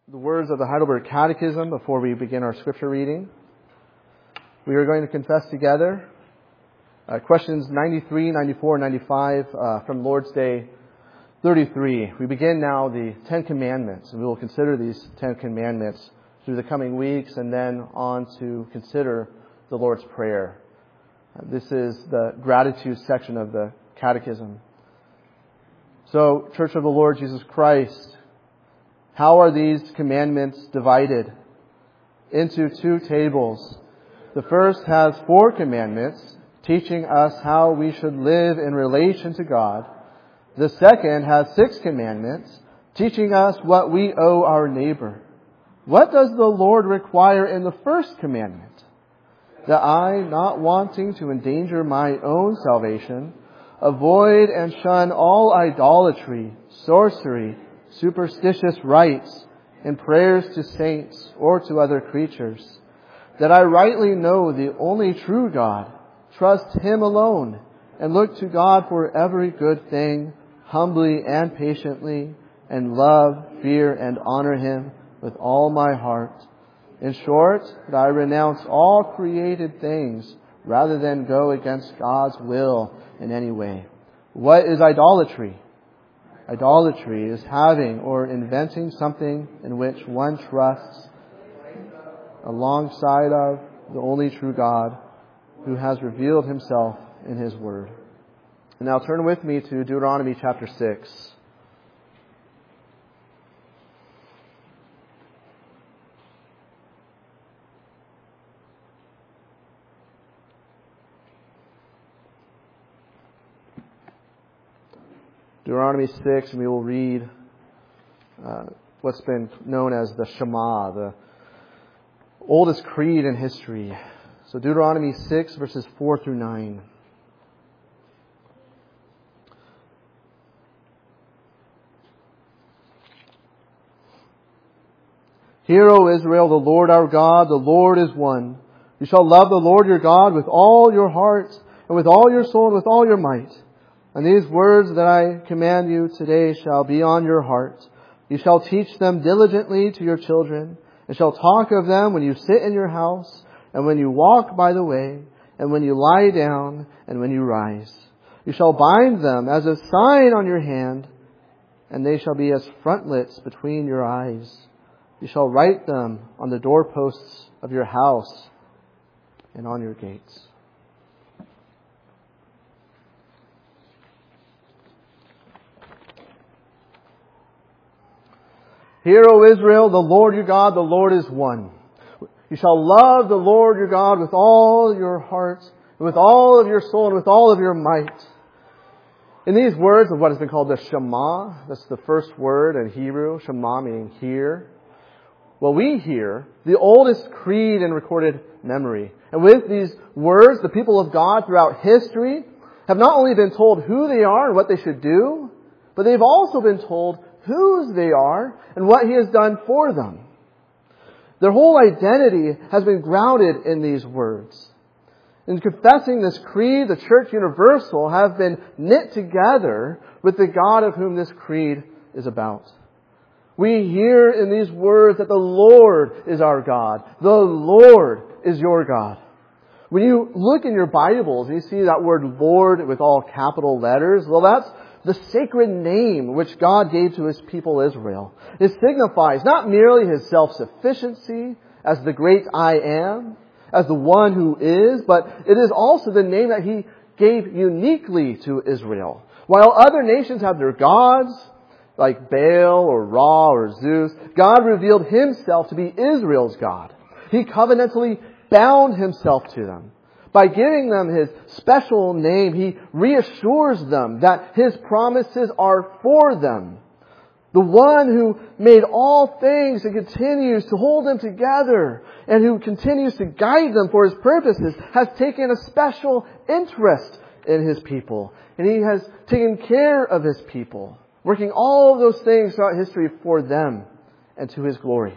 the words of the Heidelberg Catechism before we begin our scripture reading. We are going to confess together questions 93, 94, and 95 from Lord's Day 33. We begin now the Ten Commandments, and we will consider these Ten Commandments through the coming weeks and then on to consider the Lord's Prayer. This is the gratitude section of the Catechism. So, Church of the Lord Jesus Christ, how are these commandments divided? Into two tables. The first has 4 commandments, teaching us how we should live in relation to God. The second has 6 commandments, teaching us what we owe our neighbor. What does the Lord require in the first commandment? That I, not wanting to endanger my own salvation, avoid and shun all idolatry, sorcery, superstitious rites, and prayers to saints or to other creatures. That I rightly know the only true God, trust Him alone, and look to God for every good thing, humbly and patiently, and love, fear, and honor Him with all my heart. In short, that I renounce all created things rather than go against God's will in any way. What is idolatry? Idolatry is having or inventing something in which one trusts alongside of the only true God who has revealed Himself in His Word. And now turn with me to Deuteronomy chapter 6. Deuteronomy 6, and we will read what's been known as the Shema, the oldest creed in history. So Deuteronomy 6, verses 4 through 9. Hear, O Israel, the Lord our God, the Lord is one. You shall love the Lord your God with all your heart, and with all your soul, and with all your might. And these words that I command you today shall be on your heart. You shall teach them diligently to your children, and shall talk of them when you sit in your house, and when you walk by the way, and when you lie down, and when you rise. You shall bind them as a sign on your hand, and they shall be as frontlets between your eyes. You shall write them on the doorposts of your house and on your gates. Hear, O Israel, the Lord your God, the Lord is one. You shall love the Lord your God with all your heart, and with all of your soul, and with all of your might. In these words of what has been called the Shema, that's the first word in Hebrew, Shema meaning hear. Well, we hear the oldest creed in recorded memory. And with these words, the people of God throughout history have not only been told who they are and what they should do, but they've also been told whose they are and what He has done for them. Their whole identity has been grounded in these words. In confessing this creed, the Church Universal have been knit together with the God of whom this creed is about. We hear in these words that the Lord is our God. The Lord is your God. When you look in your Bibles and you see that word Lord with all capital letters, well, that's the sacred name which God gave to His people Israel. It signifies not merely His self-sufficiency as the great I am, as the one who is, but it is also the name that He gave uniquely to Israel. While other nations have their gods, like Baal or Ra or Zeus, God revealed Himself to be Israel's God. He covenantally bound Himself to them. By giving them His special name, He reassures them that His promises are for them. The one who made all things and continues to hold them together and who continues to guide them for His purposes has taken a special interest in His people. And He has taken care of His people, working all of those things throughout history for them and to His glory.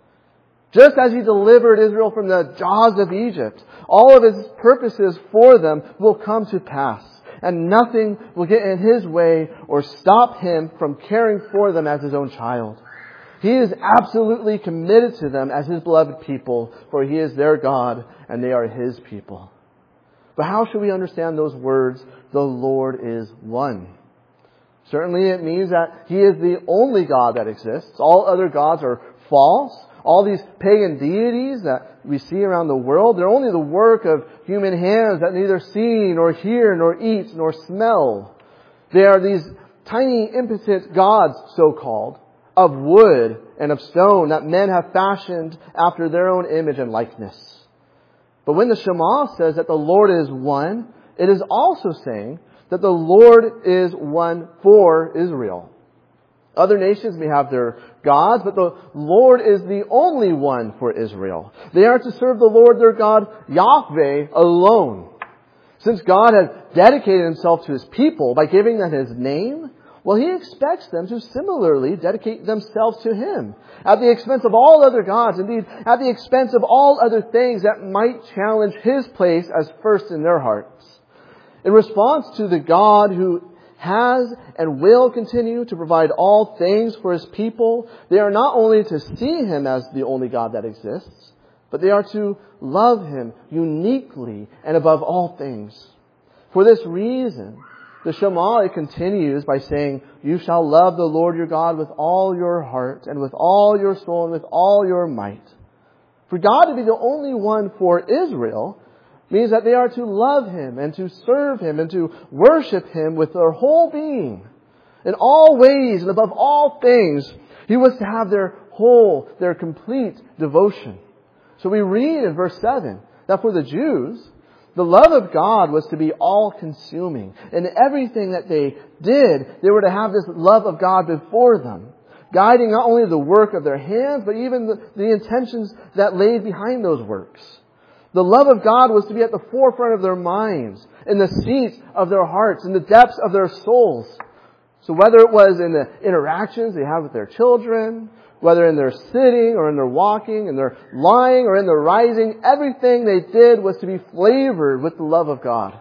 Just as He delivered Israel from the jaws of Egypt, all of His purposes for them will come to pass. And nothing will get in His way or stop Him from caring for them as His own child. He is absolutely committed to them as His beloved people, for He is their God and they are His people. But how should we understand those words, the Lord is one? Certainly it means that He is the only God that exists. All other gods are false. All these pagan deities that we see around the world, they're only the work of human hands that neither see nor hear nor eat nor smell. They are these tiny impotent gods, so-called, of wood and of stone that men have fashioned after their own image and likeness. But when the Shema says that the Lord is one, it is also saying that the Lord is one for Israel. Other nations may have their gods, but the Lord is the only one for Israel. They are to serve the Lord their God, Yahweh, alone. Since God has dedicated Himself to His people by giving them His name, well, He expects them to similarly dedicate themselves to Him at the expense of all other gods, indeed, at the expense of all other things that might challenge His place as first in their hearts. In response to the God who has and will continue to provide all things for His people, they are not only to see Him as the only God that exists, but they are to love Him uniquely and above all things. For this reason, the Shema, it continues by saying, "You shall love the Lord your God with all your heart and with all your soul and with all your might." For God to be the only one for Israel means that they are to love Him and to serve Him and to worship Him with their whole being. In all ways and above all things, He was to have their complete devotion. So we read in verse 7 that for the Jews, the love of God was to be all-consuming. In everything that they did, they were to have this love of God before them, guiding not only the work of their hands, but even the intentions that lay behind those works. The love of God was to be at the forefront of their minds, in the seat of their hearts, in the depths of their souls. So whether it was in the interactions they have with their children, whether in their sitting or in their walking, in their lying or in their rising, everything they did was to be flavored with the love of God.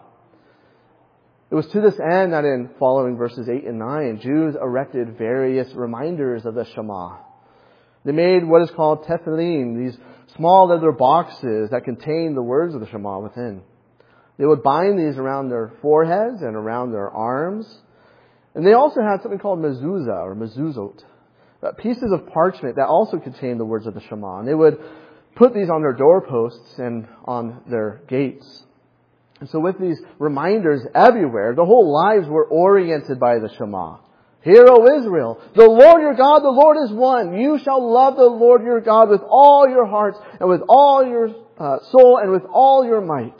It was to this end that in following verses 8 and 9, Jews erected various reminders of the Shema. They made what is called tefillin, these small leather boxes that contain the words of the Shema within. They would bind these around their foreheads and around their arms. And they also had something called mezuzah or mezuzot, pieces of parchment that also contained the words of the Shema. And they would put these on their doorposts and on their gates. And so with these reminders everywhere, their whole lives were oriented by the Shema. Hear, O Israel, the Lord your God, the Lord is one. You shall love the Lord your God with all your heart and with all your soul and with all your might.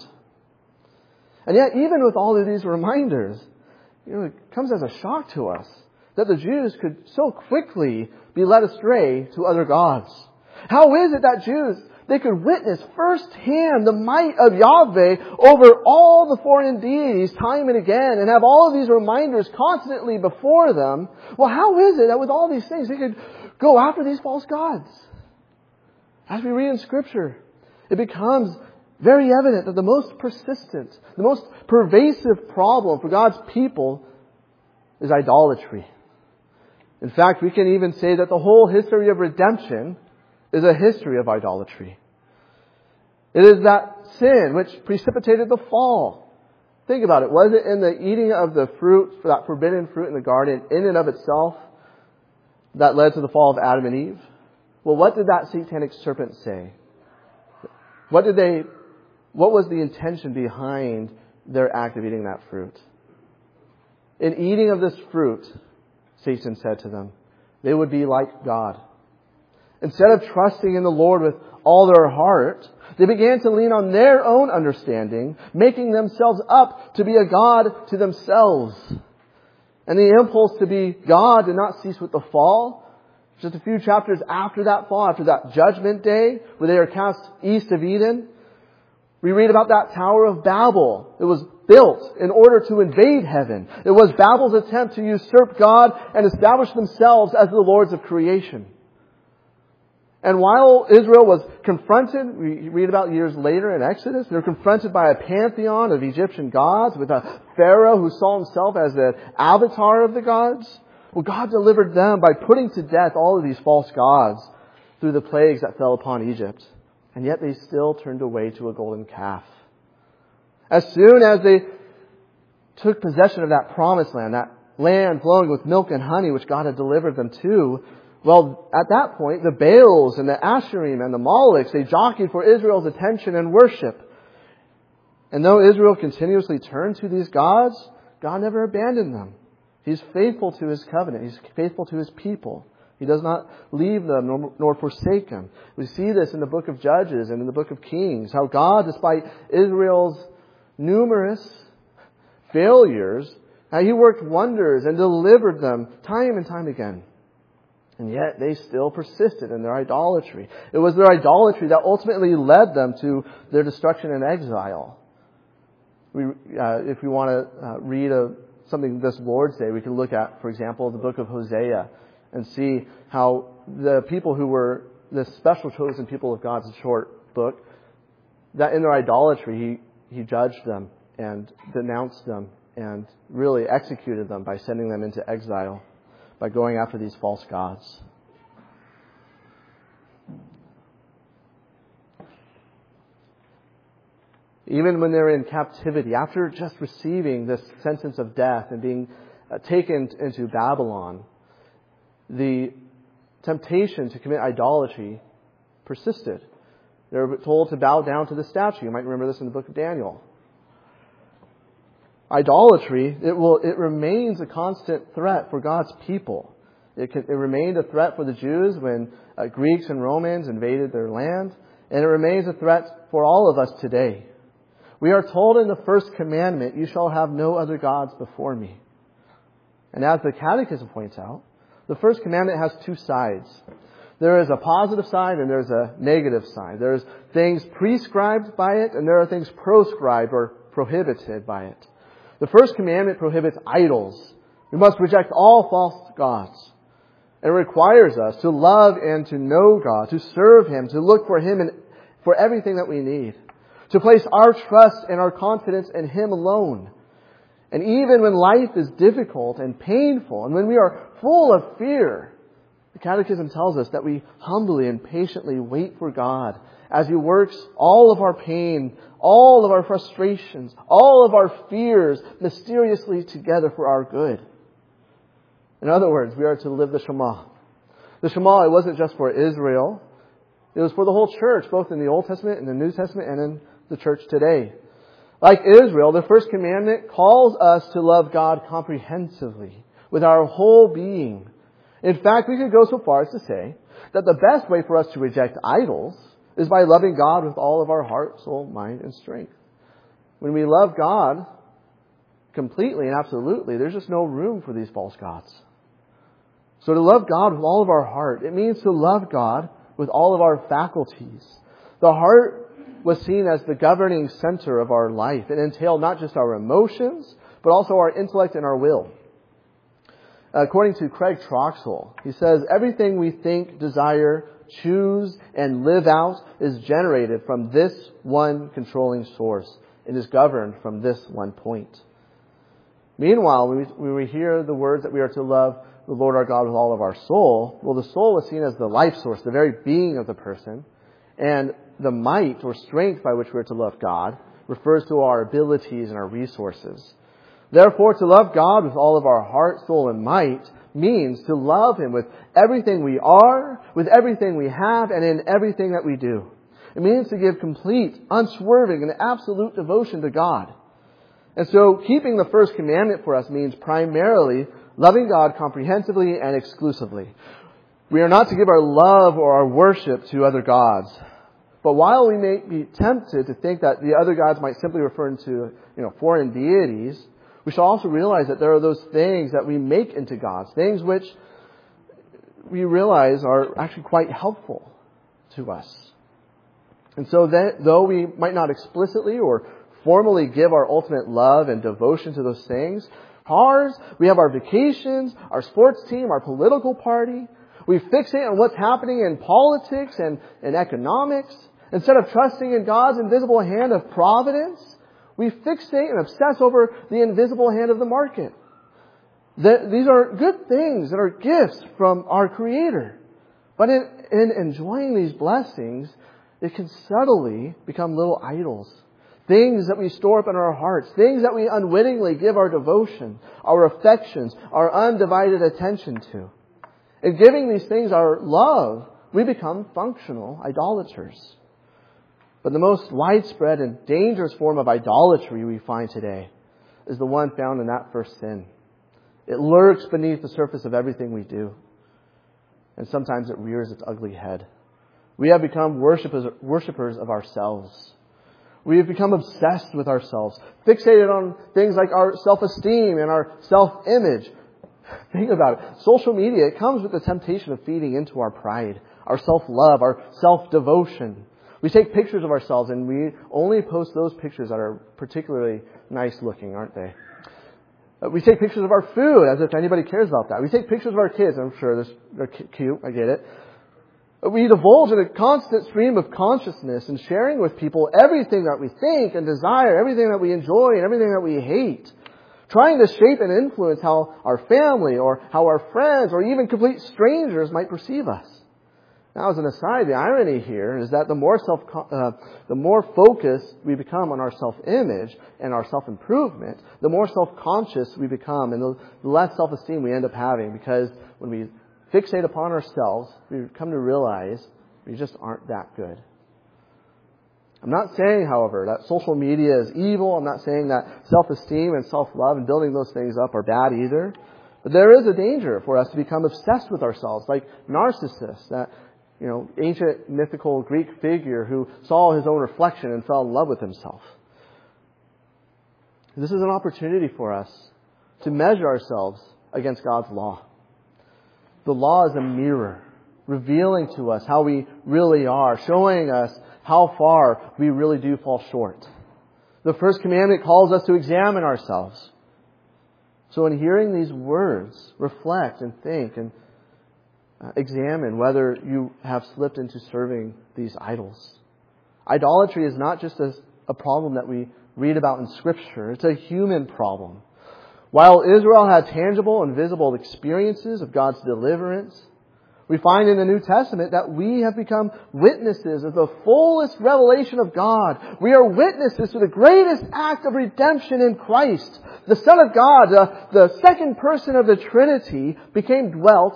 And yet, even with all of these reminders, it comes as a shock to us that the Jews could so quickly be led astray to other gods. How is it that Jews, they could witness firsthand the might of Yahweh over all the foreign deities time and again and have all of these reminders constantly before them? Well, how is it that with all these things they could go after these false gods? As we read in Scripture, it becomes very evident that the most persistent, the most pervasive problem for God's people is idolatry. In fact, we can even say that the whole history of redemption is a history of idolatry. It is that sin which precipitated the fall. Think about it. Was it in the eating of the fruit, that forbidden fruit in the garden, in and of itself, that led to the fall of Adam and Eve? Well, what did that satanic serpent say? What was the intention behind their act of eating that fruit? In eating of this fruit, Satan said to them, they would be like God. Instead of trusting in the Lord with all their heart, they began to lean on their own understanding, making themselves up to be a God to themselves. And the impulse to be God did not cease with the fall. Just a few chapters after that fall, after that judgment day, where they are cast east of Eden, we read about that Tower of Babel. It was built in order to invade heaven. It was Babel's attempt to usurp God and establish themselves as the lords of creation. And while Israel was confronted, we read about years later in Exodus, they were confronted by a pantheon of Egyptian gods with a Pharaoh who saw himself as the avatar of the gods. Well, God delivered them by putting to death all of these false gods through the plagues that fell upon Egypt. And yet they still turned away to a golden calf. As soon as they took possession of that promised land, that land flowing with milk and honey which God had delivered them to, well, at that point, the Baals and the Asherim and the Molochs, they jockeyed for Israel's attention and worship. And though Israel continuously turned to these gods, God never abandoned them. He's faithful to His covenant. He's faithful to His people. He does not leave them nor forsake them. We see this in the book of Judges and in the book of Kings, how God, despite Israel's numerous failures, how He worked wonders and delivered them time and time again. And yet they still persisted in their idolatry. It was their idolatry that ultimately led them to their destruction and exile. If we want to read something this Lord's Day, we can look at, for example, the book of Hosea and see how the people who were the special chosen people of God's short book, that in their idolatry He judged them and denounced them and really executed them by sending them into exile, by going after these false gods. Even when they're in captivity, after just receiving this sentence of death and being taken into Babylon, the temptation to commit idolatry persisted. They were told to bow down to the statue. You might remember this in the book of Daniel. Idolatry, it remains a constant threat for God's people. It remained a threat for the Jews when Greeks and Romans invaded their land, and it remains a threat for all of us today. We are told in the first commandment, "You shall have no other gods before me." And as the Catechism points out, the first commandment has two sides. There is a positive side and there's a negative side. There's things prescribed by it and there are things proscribed or prohibited by it. The first commandment prohibits idols. We must reject all false gods. It requires us to love and to know God, to serve Him, to look for Him for everything that we need, to place our trust and our confidence in Him alone. And even when life is difficult and painful, and when we are full of fear, the Catechism tells us that we humbly and patiently wait for God as He works all of our pain, all of our frustrations, all of our fears mysteriously together for our good. In other words, we are to live the Shema. The Shema, it wasn't just for Israel. It was for the whole church, both in the Old Testament and the New Testament and in the church today. Like Israel, the first commandment calls us to love God comprehensively, with our whole being. In fact, we could go so far as to say that the best way for us to reject idols is by loving God with all of our heart, soul, mind, and strength. When we love God completely and absolutely, there's just no room for these false gods. So to love God with all of our heart, it means to love God with all of our faculties. The heart was seen as the governing center of our life. It entailed not just our emotions, but also our intellect and our will. According to Craig Troxel, he says, everything we think, desire, choose, and live out is generated from this one controlling source. It is governed from this one point. Meanwhile, when we hear the words that we are to love the Lord our God with all of our soul, well, the soul is seen as the life source, the very being of the person. And the might or strength by which we are to love God refers to our abilities and our resources. Therefore, to love God with all of our heart, soul, and might means to love Him with everything we are, with everything we have, and in everything that we do. It means to give complete, unswerving, and absolute devotion to God. And so, keeping the first commandment for us means primarily loving God comprehensively and exclusively. We are not to give our love or our worship to other gods. But while we may be tempted to think that the other gods might simply refer to, foreign deities, we shall also realize that there are those things that we make into gods, things which we realize are actually quite helpful to us. And so though we might not explicitly or formally give our ultimate love and devotion to those things, we have our vacations, our sports team, our political party. We fixate on what's happening in politics and in economics. Instead of trusting in God's invisible hand of providence, we fixate and obsess over the invisible hand of the market. These are good things that are gifts from our Creator. But in enjoying these blessings, it can subtly become little idols. Things that we store up in our hearts. Things that we unwittingly give our devotion, our affections, our undivided attention to. In giving these things our love, we become functional idolaters. But the most widespread and dangerous form of idolatry we find today is the one found in that first sin. It lurks beneath the surface of everything we do. And sometimes it rears its ugly head. We have become worshippers of ourselves. We have become obsessed with ourselves, fixated on things like our self-esteem and our self-image. Think about it. Social media, it comes with the temptation of feeding into our pride, our self-love, our self-devotion. We take pictures of ourselves and we only post those pictures that are particularly nice looking, aren't they? We take pictures of our food as if anybody cares about that. We take pictures of our kids. I'm sure they're cute. I get it. We divulge in a constant stream of consciousness and sharing with people everything that we think and desire, everything that we enjoy and everything that we hate. Trying to shape and influence how our family or how our friends or even complete strangers might perceive us. Now, as an aside, the irony here is that the more focused we become on our self-image and our self-improvement, the more self-conscious we become and the less self-esteem we end up having, because when we fixate upon ourselves, we come to realize we just aren't that good. I'm not saying, however, that social media is evil. I'm not saying that self-esteem and self-love and building those things up are bad either. But there is a danger for us to become obsessed with ourselves, like Narcissus, that ancient mythical Greek figure who saw his own reflection and fell in love with himself. This is an opportunity for us to measure ourselves against God's law. The law is a mirror, revealing to us how we really are, showing us how far we really do fall short. The first commandment calls us to examine ourselves. So in hearing these words, reflect and think and examine whether you have slipped into serving these idols. Idolatry is not just a problem that we read about in Scripture. It's a human problem. While Israel had tangible and visible experiences of God's deliverance, we find in the New Testament that we have become witnesses of the fullest revelation of God. We are witnesses to the greatest act of redemption in Christ. The Son of God, the second person of the Trinity, became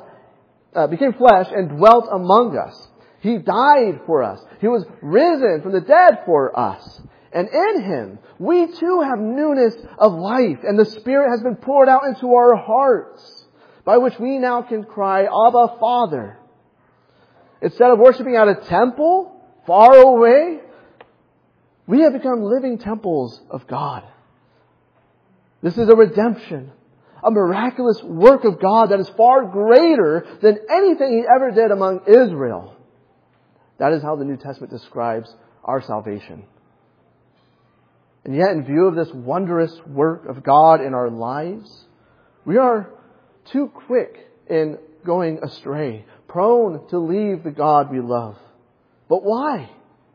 flesh and dwelt among us. He died for us. He was risen from the dead for us. And in Him, we too have newness of life, and the Spirit has been poured out into our hearts, by which we now can cry, Abba, Father. Instead of worshiping at a temple far away, we have become living temples of God. This is a redemption, a miraculous work of God that is far greater than anything He ever did among Israel. That is how the New Testament describes our salvation. And yet, in view of this wondrous work of God in our lives, we are too quick in going astray, prone to leave the God we love. But why?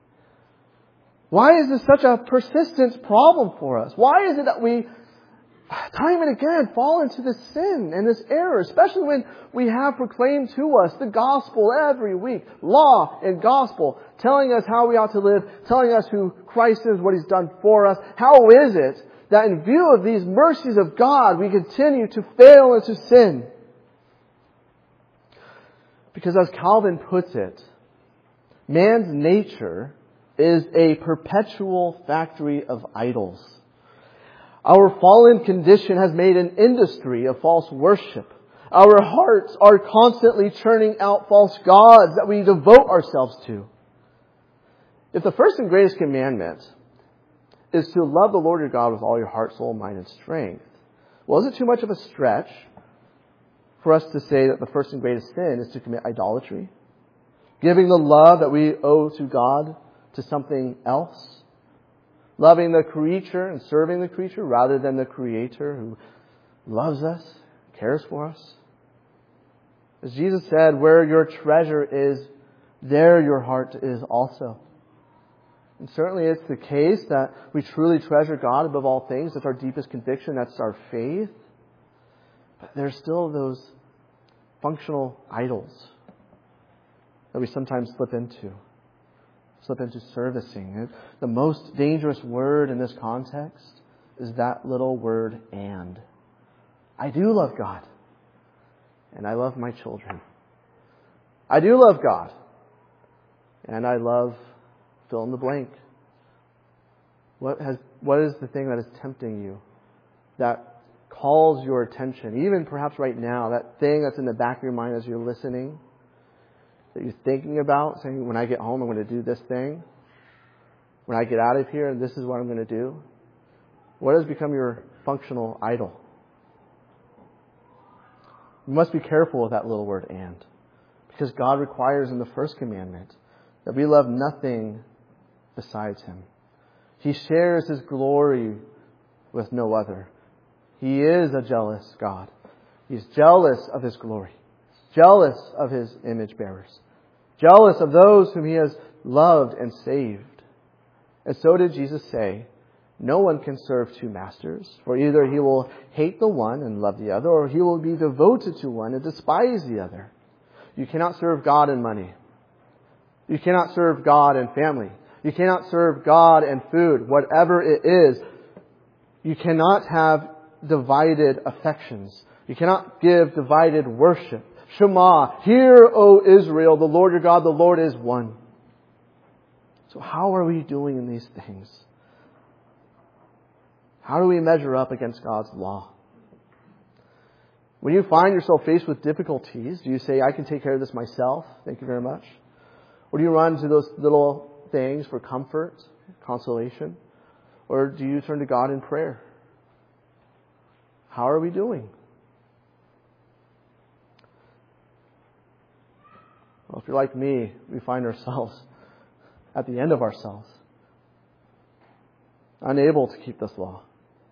Why is this such a persistent problem for us? Why is it that we time and again fall into this sin and this error, especially when we have proclaimed to us the gospel every week, law and gospel, telling us how we ought to live, telling us who Christ is, what He's done for us? How is it that in view of these mercies of God, we continue to fail and to sin? Because as Calvin puts it, man's nature is a perpetual factory of idols. Our fallen condition has made an industry of false worship. Our hearts are constantly churning out false gods that we devote ourselves to. If the first and greatest commandment is to love the Lord your God with all your heart, soul, mind, and strength, well, is it too much of a stretch for us to say that the first and greatest sin is to commit idolatry? Giving the love that we owe to God to something else? Loving the creature and serving the creature rather than the Creator who loves us, cares for us? As Jesus said, where your treasure is, there your heart is also. And certainly it's the case that we truly treasure God above all things. That's our deepest conviction. That's our faith. But there's still those functional idols that we sometimes slip into servicing. The most dangerous word in this context is that little word, and. I do love God, and I love my children. I do love God, and I love fill in the blank. What is the thing that is tempting you, that calls your attention, even perhaps right now, that thing that's in the back of your mind as you're listening, that you're thinking about, saying, when I get home, I'm going to do this thing. When I get out of here, this is what I'm going to do. What has become your functional idol? You must be careful with that little word, and. Because God requires in the first commandment that we love nothing besides Him. He shares His glory with no other. He is a jealous God. He's jealous of His glory. Jealous of His image bearers. Jealous of those whom He has loved and saved. And so did Jesus say, no one can serve two masters, for either he will hate the one and love the other, or he will be devoted to one and despise the other. You cannot serve God and money. You cannot serve God and family. You cannot serve God and food, whatever it is. You cannot have divided affections. You cannot give divided worship. Shema, hear, O Israel, the Lord your God, the Lord is one. So how are we doing in these things? How do we measure up against God's law? When you find yourself faced with difficulties, do you say, I can take care of this myself? Thank you very much. Or do you run to those little things for comfort, consolation? Or do you turn to God in prayer? How are we doing? Well, if you're like me, we find ourselves at the end of ourselves, unable to keep this law.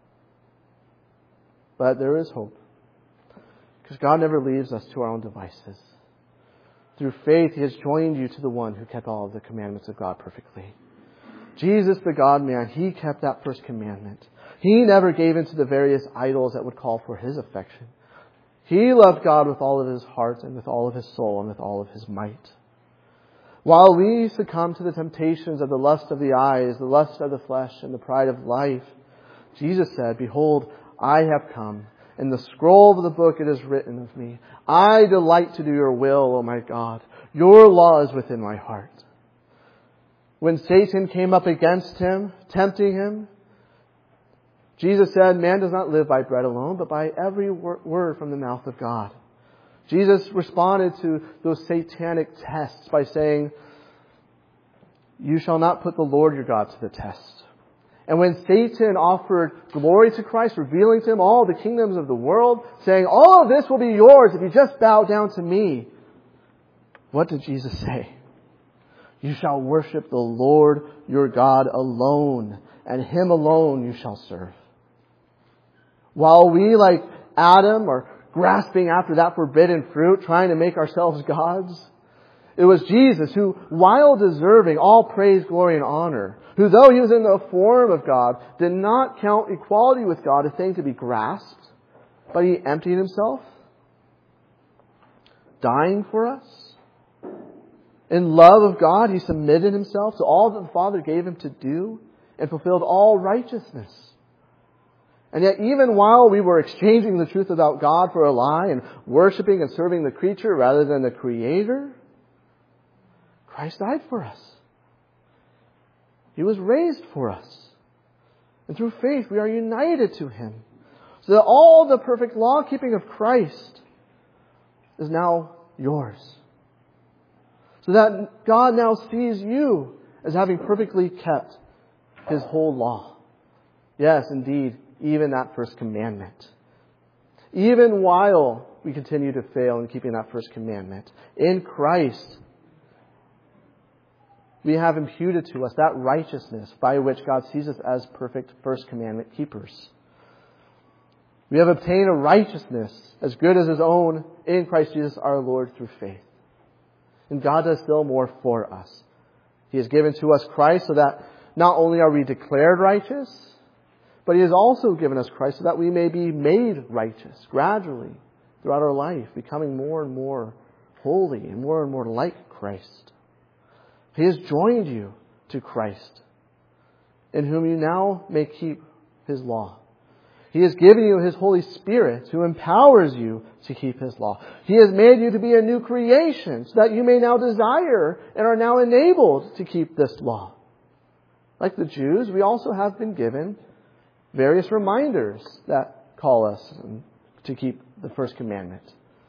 But there is hope. Because God never leaves us to our own devices. Through faith, He has joined you to the one who kept all of the commandments of God perfectly. Jesus, the God-man, He kept that first commandment. He never gave in to the various idols that would call for His affection. He loved God with all of His heart and with all of His soul and with all of His might. While we succumb to the temptations of the lust of the eyes, the lust of the flesh, and the pride of life, Jesus said, behold, I have come. In the scroll of the book it is written of me, I delight to do your will, O my God. Your law is within my heart. When Satan came up against Him, tempting Him, Jesus said, man does not live by bread alone, but by every word from the mouth of God. Jesus responded to those satanic tests by saying, you shall not put the Lord your God to the test. And when Satan offered glory to Christ, revealing to Him all the kingdoms of the world, saying, all of this will be yours if you just bow down to me, what did Jesus say? You shall worship the Lord your God alone, and Him alone you shall serve. While we, like Adam, are grasping after that forbidden fruit, trying to make ourselves gods, it was Jesus who, while deserving all praise, glory, and honor, who, though He was in the form of God, did not count equality with God a thing to be grasped, but He emptied Himself, dying for us. In love of God, He submitted Himself to all that the Father gave Him to do and fulfilled all righteousness. And yet, even while we were exchanging the truth about God for a lie and worshiping and serving the creature rather than the Creator, Christ died for us. He was raised for us. And through faith, we are united to Him. So that all the perfect law-keeping of Christ is now yours. So that God now sees you as having perfectly kept His whole law. Yes, indeed, even that first commandment. Even while we continue to fail in keeping that first commandment, in Christ, we have imputed to us that righteousness by which God sees us as perfect first commandment keepers. We have obtained a righteousness as good as His own in Christ Jesus our Lord through faith. And God does still more for us. He has given to us Christ so that not only are we declared righteous, But He has also given us Christ so that we may be made righteous gradually throughout our life, becoming more and more holy and more like Christ. He has joined you to Christ, in whom you now may keep His law. He has given you His Holy Spirit who empowers you to keep His law. He has made you to be a new creation so that you may now desire and are now enabled to keep this law. Like the Jews, we also have been given various reminders that call us to keep the first commandment.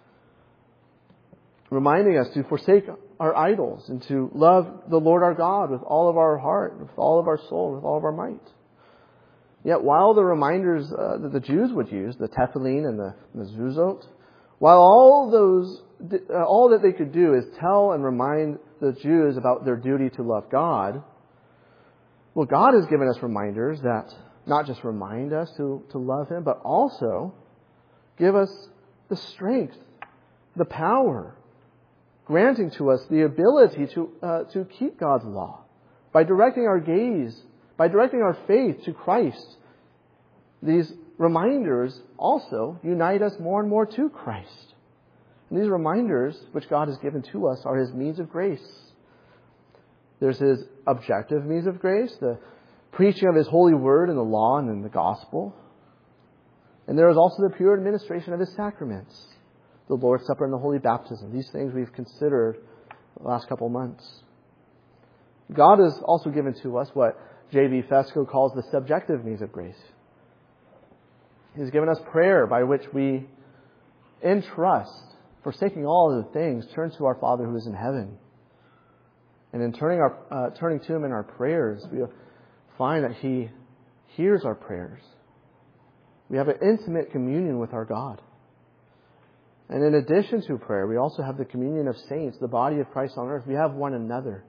Reminding us to forsake our idols and to love the Lord our God with all of our heart, with all of our soul, with all of our might. Yet while the reminders that the Jews would use, the tefillin and the mezuzot, while all that they could do is tell and remind the Jews about their duty to love God, well, God has given us reminders that not just remind us to love Him, but also give us the strength, the power, granting to us the ability to keep God's law by directing our gaze, by directing our faith to Christ. These reminders also unite us more and more to Christ. And these reminders, which God has given to us, are His means of grace. There's His objective means of grace, the preaching of His holy word in the law and in the gospel. And there is also the pure administration of His sacraments, the Lord's Supper and the Holy Baptism. These things we've considered the last couple of months. God has also given to us what J.B. Fesko calls the subjective means of grace. He's given us prayer by which we, in trust, forsaking all other things, turn to our Father who is in heaven. And in turning to Him in our prayers, we find that He hears our prayers. We have an intimate communion with our God. And in addition to prayer, we also have the communion of saints, the body of Christ on earth. We have one another.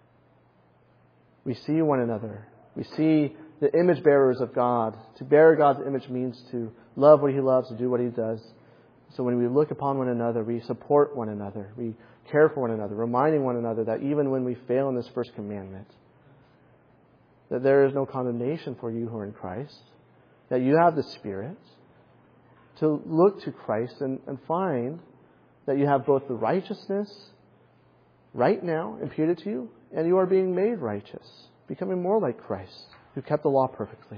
We see one another. We see the image bearers of God. To bear God's image means to love what He loves, to do what He does. So when we look upon one another, we support one another. We care for one another, reminding one another that even when we fail in this first commandment, that there is no condemnation for you who are in Christ, that you have the Spirit to look to Christ and find that you have both the righteousness right now imputed to you, and you are being made righteous, becoming more like Christ, who kept the law perfectly.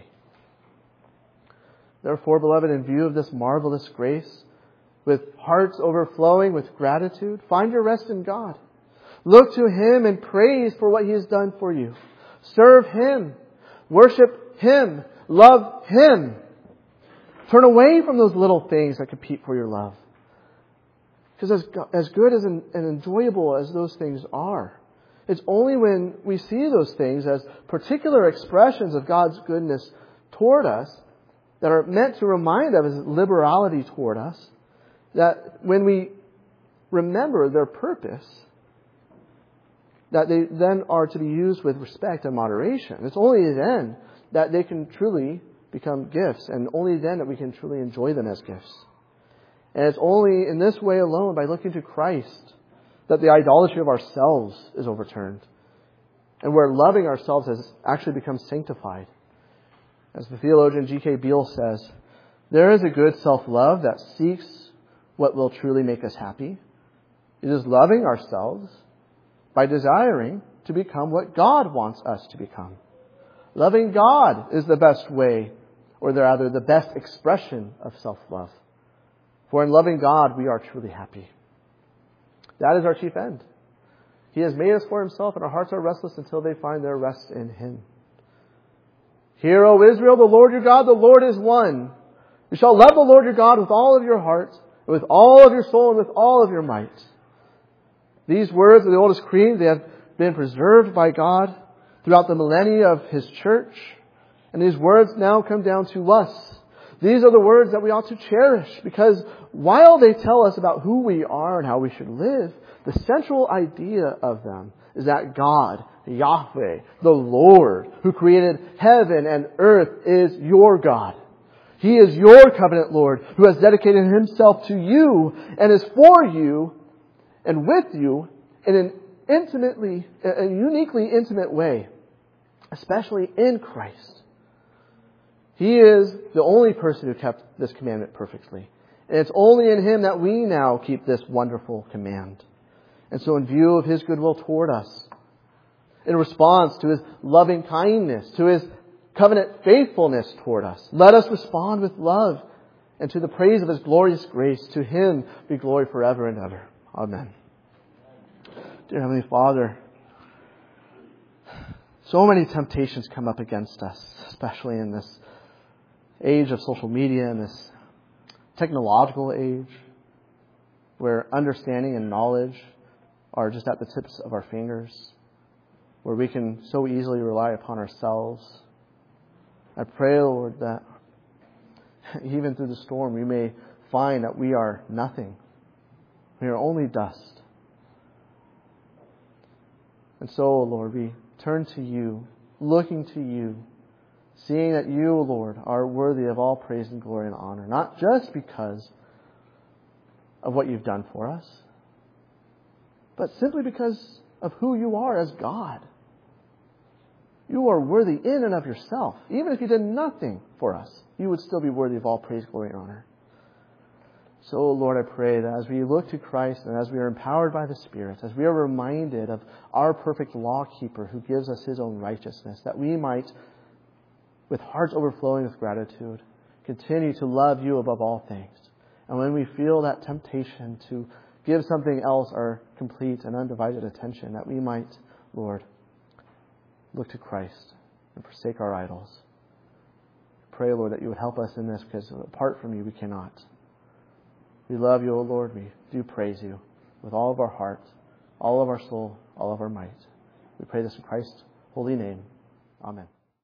Therefore, beloved, in view of this marvelous grace, with hearts overflowing with gratitude, find your rest in God. Look to Him and praise for what He has done for you. Serve Him. Worship Him. Love Him. Turn away from those little things that compete for your love. Because as good and enjoyable as those things are, it's only when we see those things as particular expressions of God's goodness toward us that are meant to remind of His liberality toward us, that when we remember their purpose, that they then are to be used with respect and moderation. It's only then that they can truly become gifts, and only then that we can truly enjoy them as gifts. And it's only in this way alone, by looking to Christ, that the idolatry of ourselves is overturned, and where loving ourselves has actually become sanctified. As the theologian G.K. Beale says, there is a good self-love that seeks what will truly make us happy. It is loving ourselves by desiring to become what God wants us to become. Loving God is the best way, or rather the best expression of self-love. For in loving God, we are truly happy. That is our chief end. He has made us for Himself, and our hearts are restless until they find their rest in Him. Hear, O Israel, the Lord your God, the Lord is one. You shall love the Lord your God with all of your heart, with all of your soul, and with all of your might. These words of the oldest creed, they have been preserved by God throughout the millennia of His church. And these words now come down to us. These are the words that we ought to cherish, because while they tell us about who we are and how we should live, the central idea of them is that God, Yahweh, the Lord, who created heaven and earth, is your God. He is your covenant Lord, who has dedicated Himself to you and is for you and with you in a uniquely intimate way, especially in Christ. He is the only person who kept this commandment perfectly. And it's only in Him that we now keep this wonderful command. And so in view of His goodwill toward us, in response to His loving kindness, to His covenant faithfulness toward us, let us respond with love and to the praise of His glorious grace. To Him be glory forever and ever. Amen. Dear Heavenly Father, so many temptations come up against us, especially in this age of social media and this technological age where understanding and knowledge are just at the tips of our fingers, where we can so easily rely upon ourselves. I pray, Lord, that even through the storm we may find that we are nothing. We are only dust. And so, Lord, we turn to You, looking to You, seeing that You, Lord, are worthy of all praise and glory and honor, not just because of what You've done for us, but simply because of who You are as God. You are worthy in and of Yourself. Even if You did nothing for us, You would still be worthy of all praise, glory, and honor. So, Lord, I pray that as we look to Christ and as we are empowered by the Spirit, as we are reminded of our perfect lawkeeper who gives us His own righteousness, that we might, with hearts overflowing with gratitude, continue to love You above all things. And when we feel that temptation to give something else our complete and undivided attention, that we might, Lord, look to Christ and forsake our idols. Pray, Lord, that You would help us in this, because apart from You, we cannot. We love You, O Lord. We do praise You with all of our heart, all of our soul, all of our might. We pray this in Christ's holy name. Amen.